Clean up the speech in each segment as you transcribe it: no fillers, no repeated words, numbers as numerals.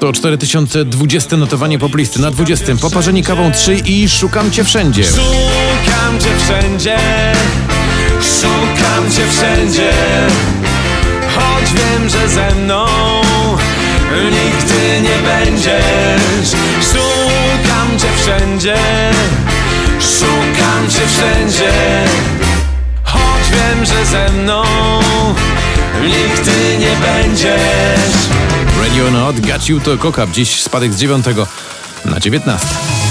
To 4020 notowanie poplisty. Na 20 Poparzeni kawą 3 i Szukam cię wszędzie. Szukam cię wszędzie, szukam cię wszędzie, choć wiem, że ze mną nigdy nie będziesz. Szukam cię wszędzie, szukam cię wszędzie, choć wiem, że ze mną nigdy nie będziesz. Radio Not, Got You to Kokap. Dziś spadek z 9 na 19.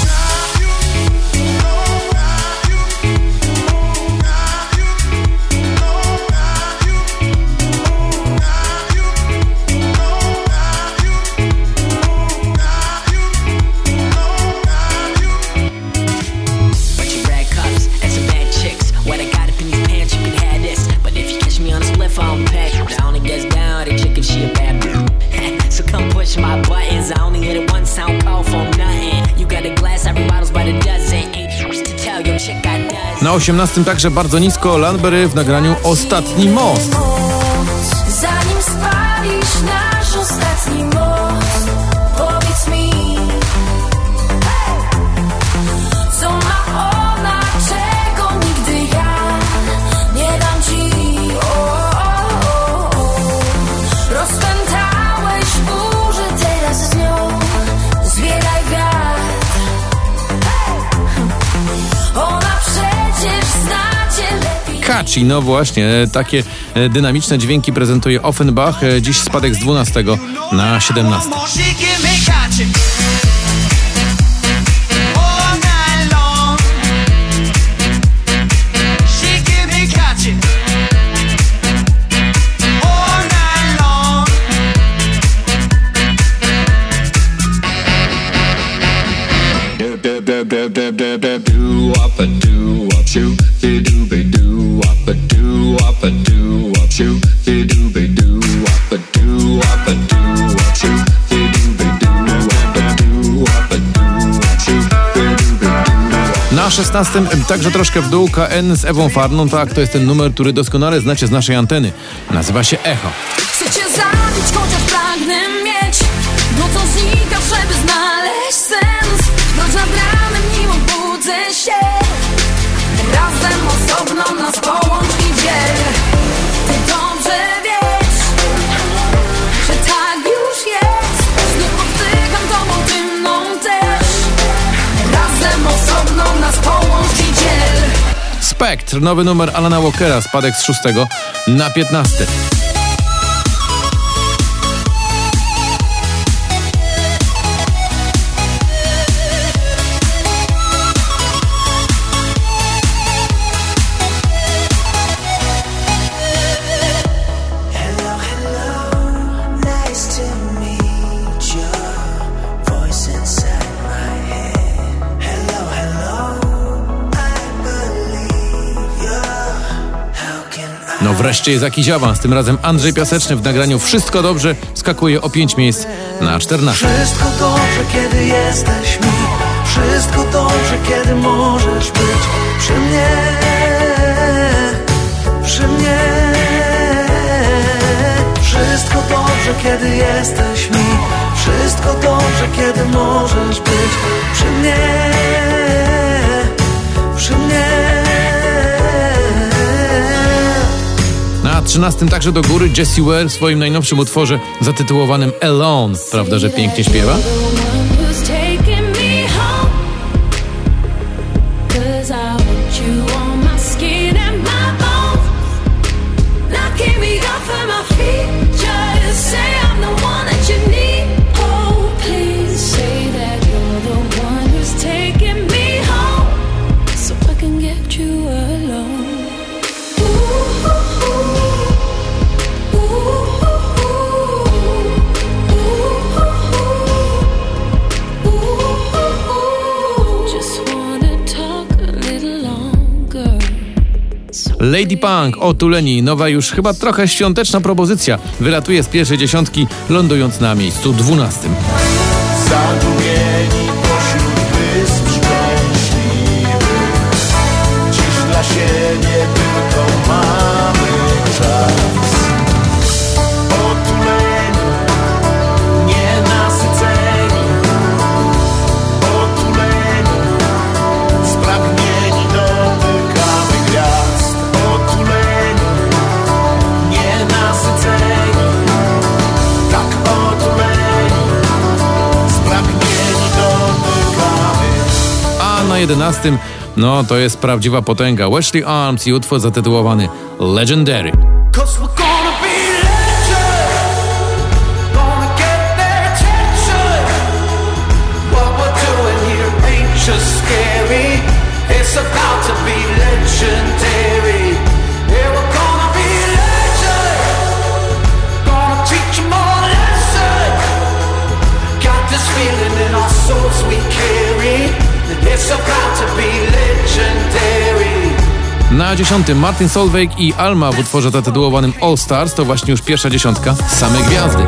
Na 18 także bardzo nisko Landberry w nagraniu Ostatni most. Zanim spalisz nasz ostatni most, powiedz mi, co ma ona, czego nigdy ja nie dam ci. Rozpętałeś burzę, teraz z nią zbieraj wiatr. Ona przecież zna cię lepiej. Catchy, no właśnie, takie dynamiczne dźwięki prezentuje Offenbach. Dziś spadek z 12 na 17. Na 16 także troszkę w dół KN z Ewą Farną. Tak, to jest ten numer, który doskonale znacie z naszej anteny. Nazywa się Echo. Chcę cię zabić, chociaż pragnę mieć to, co znika, żeby znaleźć sens. Wróć nad ranem, nim obudzę się. Razem osobno nas połącz i dziel. Ty dobrze wiesz, że tak już jest. Znów oddycham tobą dymną też. Razem osobno nas połącz i dziel. Spectre, nowy numer Alana Walkera, spadek z 6 na 15. No wreszcie jest jakiś awans, tym razem Andrzej Piaseczny w nagraniu Wszystko dobrze skakuje o 5 miejsc na 14. Wszystko dobrze, kiedy jesteś mi. Wszystko dobrze, kiedy możesz być przy mnie. Przy mnie. Wszystko dobrze, kiedy jesteś mi. Wszystko dobrze, kiedy możesz być przy mnie. Przy mnie. Na 13 także do góry Jessie Ware w swoim najnowszym utworze zatytułowanym Alone. Prawda, że pięknie śpiewa? Lady Punk, Otuleni, nowa już chyba trochę świąteczna propozycja. Wylatuje z pierwszej dziesiątki, lądując na miejscu 12. Zagubieni pośród wysp szczęśliwych, dziś dla siebie tylko mamy czas. Otuleni, nienasyceni. 11 no to jest prawdziwa potęga. Wesley Arms i utwór zatytułowany Legendary. It's about to be legendary. Yeah, we're gonna be legend. Gonna teach them all a lesson. Got this feeling in our souls we carry. It's about to be legendary. Na 10 Martin Solveig i Alma w utworze zatytułowanym All Stars. To właśnie już pierwsza dziesiątka. Same gwiazdy.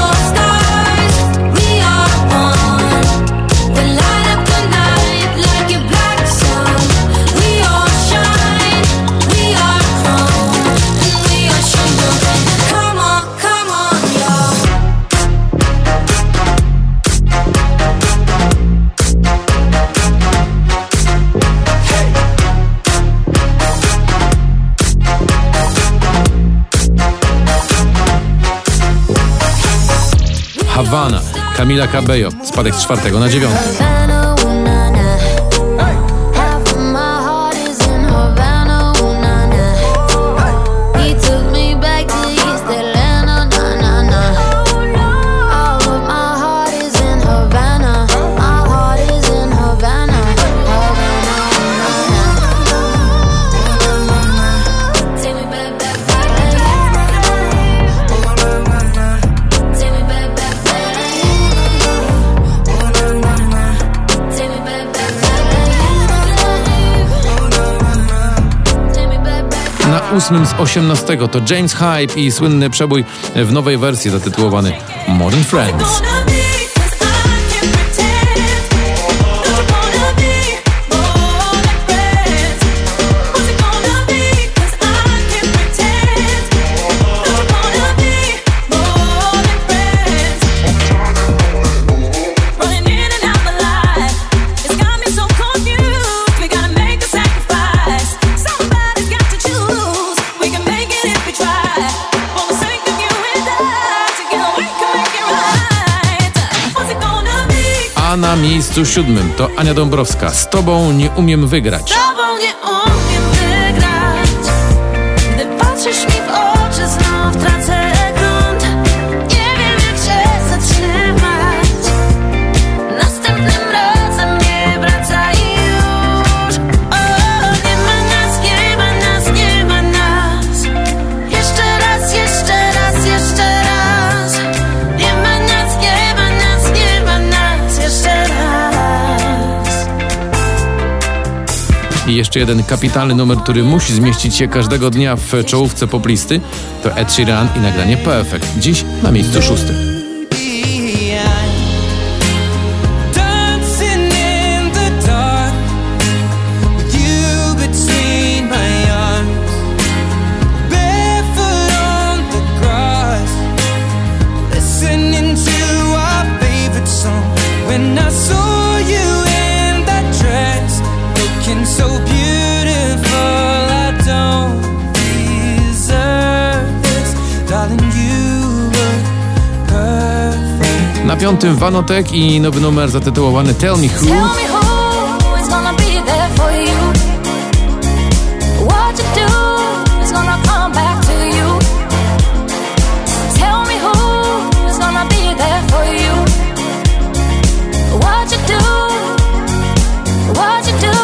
Havana, Camila Cabello, spadek z 4 na 9. Na 8 z 18 to James Hype i słynny przebój w nowej wersji zatytułowany Modern Friends. A na miejscu 7 to Ania Dąbrowska. Z tobą nie umiem wygrać. Z tobą nie umiem wygrać. Gdy patrzysz mi w oczy, znów tracę grunt. Nie wiem, jak się zatrzymać. Następnym razem nie wracaj już. O, nie ma nas, nie ma nas, nie ma nas. Jeszcze raz, jeszcze raz, jeszcze raz. Nie ma nas, nie ma nas, nie ma nas. Jeszcze raz. I jeszcze jeden kapitalny numer, który musi zmieścić się każdego dnia w czołówce poplisty, to Ed Sheeran i nagranie Perfect. Dziś na miejscu 6. So beautiful, I don't deserve this. Darling, you were perfect. Na 5 Vanotek i nowy numer zatytułowany Tell Me Who. Tell me who is gonna be there for you. What you do is gonna come back to you. Tell me who is gonna be there for you. What you do, what you do.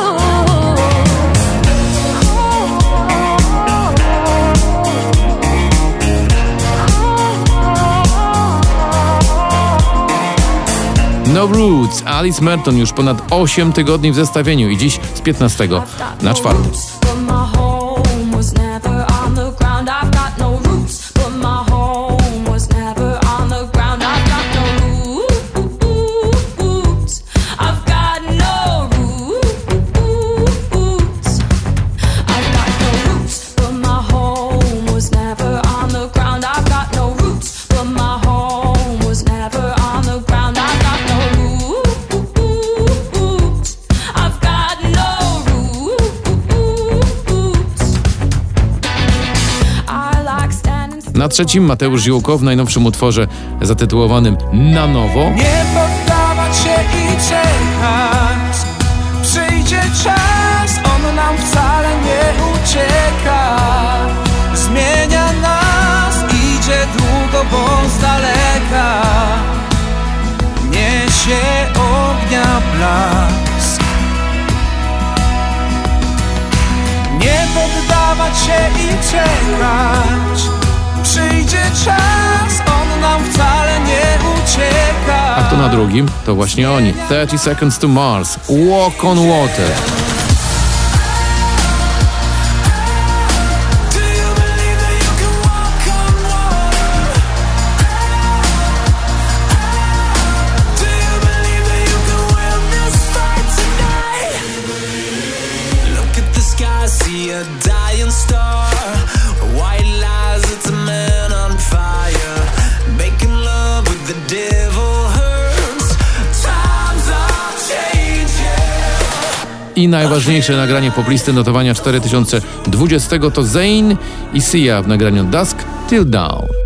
No Roots, Alice Merton już ponad 8 tygodni w zestawieniu i dziś z 15 na 4. Na 3 Mateusz Ziółko w najnowszym utworze zatytułowanym Na Nowo. Nie poddawać się i czekać. Przyjdzie czas, on nam wcale nie ucieka. Zmienia nas, idzie długo, bo z daleka niesie ognia blask. Nie poddawać się i czekać, przyjdzie czas, on nam wcale nie ucieka. A kto na drugim? To właśnie oni. 30 Seconds to Mars, Walk on Water. See a dying star, white lies, it's a man on fire. Making love with the devil hurts. Times are changing. I najważniejsze nagranie poplisty notowania 4020 to Zayn i Sia w nagraniu Dusk Till Dawn.